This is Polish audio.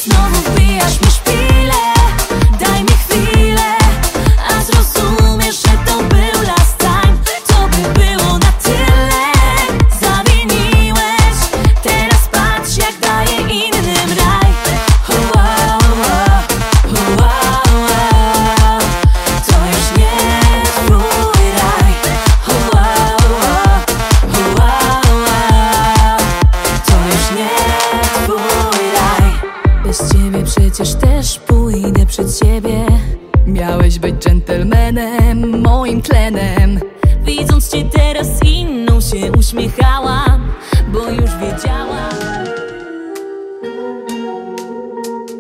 Znowu wbijasz mi szpilę, daj mi chwilę, a zrozumiesz, że to był last time. To by było na tyle. Zawiniłeś, teraz patrz jak daję innym raj. To już nie twój raj. To już nie twój raj. Bez ciebie przecież też pójdę przed siebie. Miałeś być dżentelmenem, moim tlenem. Widząc cię teraz inną się uśmiechałam, bo już wiedziałam.